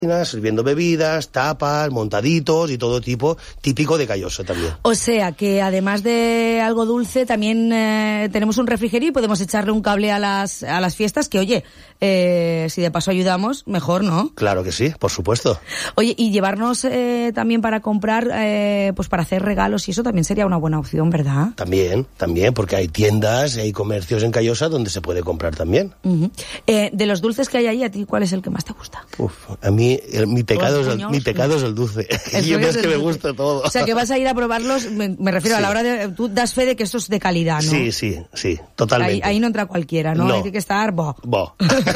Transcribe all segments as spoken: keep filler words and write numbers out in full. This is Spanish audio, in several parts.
sirviendo bebidas, tapas, montaditos y todo tipo, típico de Callosa también. O sea que además de algo dulce, también eh, tenemos un refrigerio y podemos echarle un cable a las a las fiestas, que oye, eh, si de paso ayudamos, mejor, ¿no? Claro que sí, por supuesto. Oye, y llevarnos eh, también para comprar, eh, pues para hacer regalos y eso también sería una buena opción, ¿verdad? También, también, porque hay tiendas y hay comercios en Callosa donde se puede comprar también. Uh-huh. Eh, de los dulces que hay ahí, ¿a ti cuál es el que más te gusta? Uf, a mí el, mi pecado es el, mi pecado es el dulce. Y es que me gusta todo. O sea, que vas a ir a probarlos, me, me refiero sí. a la hora de... Tú das fe de que esto es de calidad, ¿no? Sí, sí, sí, totalmente. Ahí, ahí no entra cualquiera, ¿no? no. Hay que estar... Bo. Bo.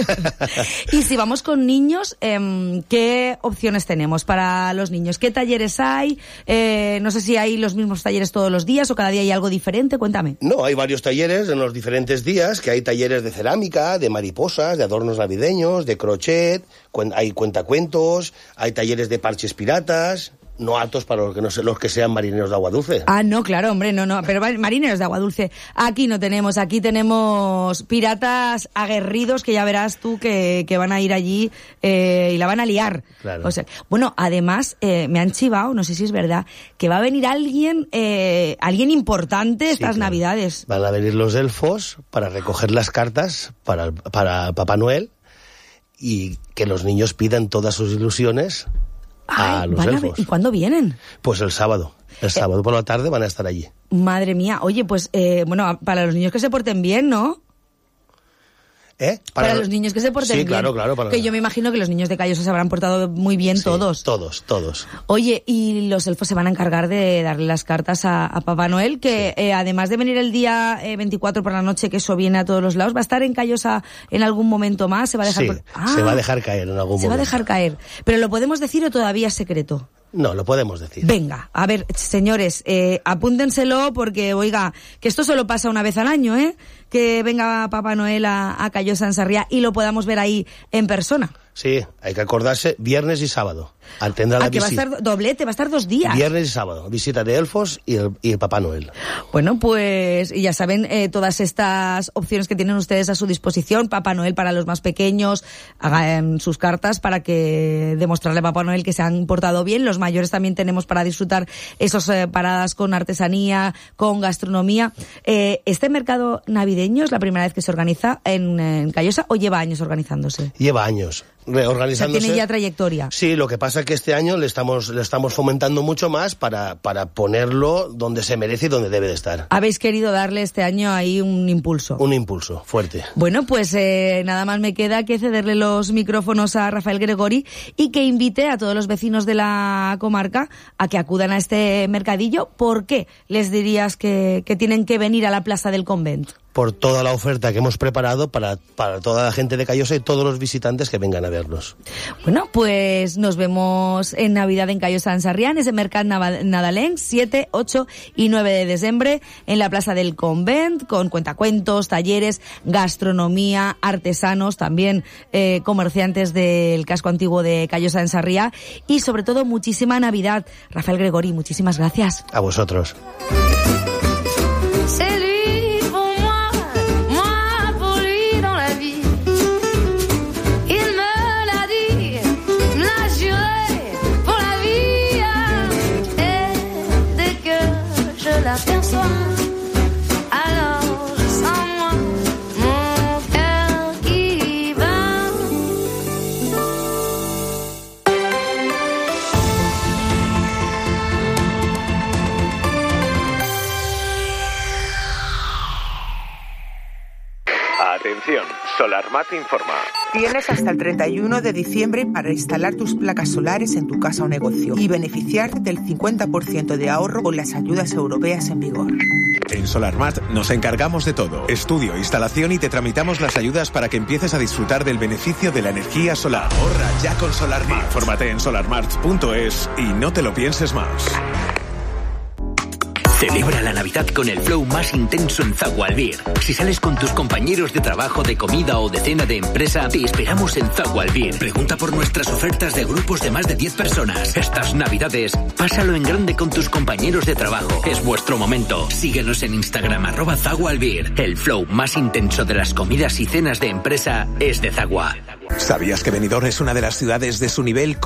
Y si vamos con niños, eh, ¿qué opciones tenemos para los niños? ¿Qué talleres hay? Eh, no sé si hay los mismos talleres todos los días o cada día hay algo diferente. Cuéntame. No, hay varios talleres en los diferentes días, que hay talleres de cerámica, de mariposas, de adornos navideños, de crochet, cuen- hay cuentacuentos, hay talleres de parches piratas, no aptos para los que no sé, los que sean marineros de agua dulce. Ah, no, claro, hombre, no, no, pero marineros de agua dulce aquí no tenemos, aquí tenemos piratas aguerridos que ya verás tú que, que van a ir allí eh, y la van a liar. Claro. O sea, bueno, además eh, me han chivado, no sé si es verdad, que va a venir alguien, eh, alguien importante estas sí, claro. Navidades. Van a venir los elfos para recoger las cartas para, para Papá Noel y que los niños pidan todas sus ilusiones. Ay, a los van a elfos. ver, ¿y cuándo vienen? Pues el sábado. El sábado eh, por la tarde van a estar allí. Madre mía. Oye, pues, eh, bueno, para los niños que se porten bien, ¿no? ¿Eh? Para, para los niños que se porten sí, bien. Sí, claro, claro. Para... Que yo me imagino que los niños de Callosa se habrán portado muy bien sí, todos. todos, todos. Oye, y los elfos se van a encargar de darle las cartas a, a Papá Noel, que sí. eh, además de venir el día eh, veinticuatro por la noche, que eso viene a todos los lados, ¿va a estar en Callosa en algún momento más? ¿Se va a dejar, sí, por... ah, se va a dejar caer en algún se momento. Se va a dejar caer. ¿Pero lo podemos decir o todavía es secreto? No, lo podemos decir. Venga, a ver, señores, eh, apúntenselo porque, oiga, que esto solo pasa una vez al año, ¿eh? Que venga Papá Noel a, a Callosa en Sarriá y lo podamos ver ahí en persona. Sí, hay que acordarse, viernes y sábado. Tendrá la ah, que va a estar doblete, va a estar dos días. Viernes y sábado, visita de elfos y el, y el Papá Noel. Bueno, pues ya saben eh, todas estas opciones que tienen ustedes a su disposición. Papá Noel para los más pequeños, hagan sus cartas para que demostrarle a Papá Noel que se han portado bien. Los mayores también tenemos para disfrutar esas eh, paradas con artesanía, con gastronomía. Eh, ¿Este mercado navideño es la primera vez que se organiza en, en Callosa o lleva años organizándose? Lleva años. Reorganizándose. O sea, tiene ya trayectoria. Sí, lo que pasa es que este año le estamos le estamos fomentando mucho más para, para ponerlo donde se merece y donde debe de estar. Habéis querido darle este año ahí un impulso. Un impulso fuerte. Bueno, pues eh, nada más me queda que cederle los micrófonos a Rafael Gregori y que invite a todos los vecinos de la comarca a que acudan a este mercadillo. ¿Por qué les dirías que, que tienen que venir a la Plaza del Convent? Por toda la oferta que hemos preparado para, para toda la gente de Callosa y todos los visitantes que vengan a vernos. Bueno, pues nos vemos en Navidad en Callosa en Sarriá, en ese mercat nadalenc, siete, ocho y nueve de diciembre, en la Plaza del Convent, con cuentacuentos, talleres, gastronomía, artesanos, también eh, comerciantes del casco antiguo de Callosa en Sarriá y sobre todo muchísima Navidad. Rafael Gregori, muchísimas gracias. A vosotros. Atención, SolarMat informa. Tienes hasta el treinta y uno de diciembre para instalar tus placas solares en tu casa o negocio y beneficiarte del cincuenta por ciento de ahorro con las ayudas europeas en vigor. En SolarMat nos encargamos de todo. Estudio, instalación y te tramitamos las ayudas para que empieces a disfrutar del beneficio de la energía solar. Ahorra ya con SolarMat. Infórmate en solarmart punto es y no te lo pienses más. Celebra la Navidad con el flow más intenso en Zagua Albir. Si sales con tus compañeros de trabajo, de comida o de cena de empresa, te esperamos en Zagua Albir. Pregunta por nuestras ofertas de grupos de más de diez personas. Estas Navidades, pásalo en grande con tus compañeros de trabajo. Es vuestro momento. Síguenos en Instagram, arroba Zagua Albir. El flow más intenso de las comidas y cenas de empresa es de Zagua. ¿Sabías que Benidorm es una de las ciudades de su nivel